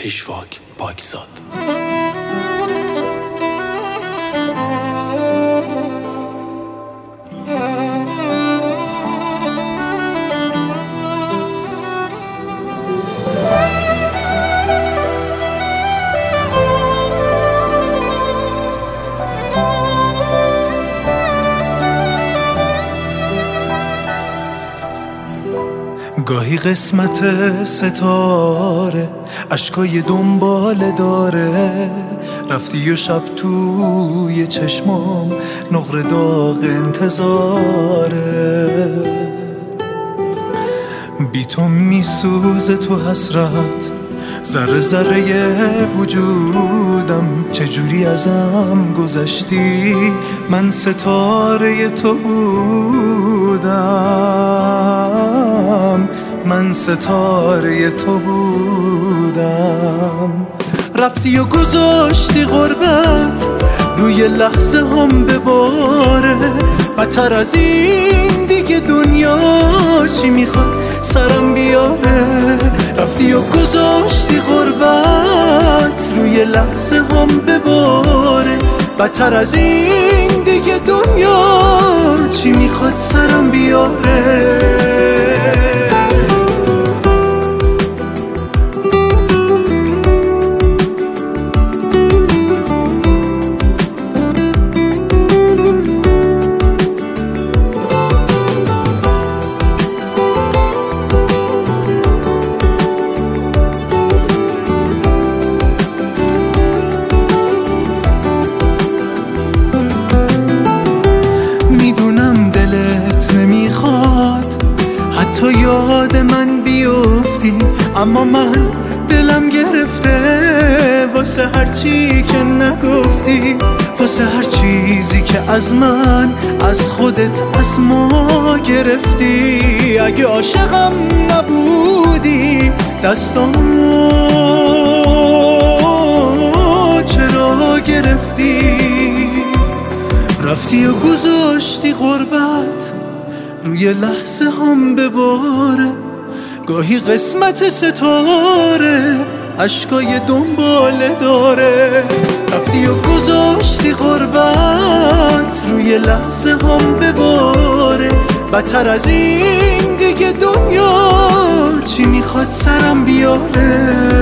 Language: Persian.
پژواک پاکزاد. گاهی قسمت ستاره اشکای دنبال داره، رفتی و شب توی چشمام نقره داغ انتظاره. بی تو میسوزه تو حسرت ذره ذره وجودم، چجوری ازم گذشتی من ستاره تو بودم، من ستاره تو بودم. رفتی و گذاشتی غربت روی لحظه هم بباره، بدتر از این دیگه دنیا چی میخواد سرم بیاره. رفتی و گذاشتی غربت روی لحظه هم بباره، بدتر از این دیگه دنیا چی میخواد سرم بیاره. تو یاد من بیفتی، اما من دلم گرفته واسه هر چی که نگفتی، واسه هر چیزی که از من از خودت از ما گرفتی. اگه عاشقم نبودی دستامو چرا گرفتی؟ رفتی و گذاشتی غربت روی لحظه هم بباره، گاهی قسمت ستاره اشکای دنباله داره. رفتی و گذاشتی غربت روی لحظه هم بباره، بدتر از این دیگه دنیا چی میخواد سرم بیاره.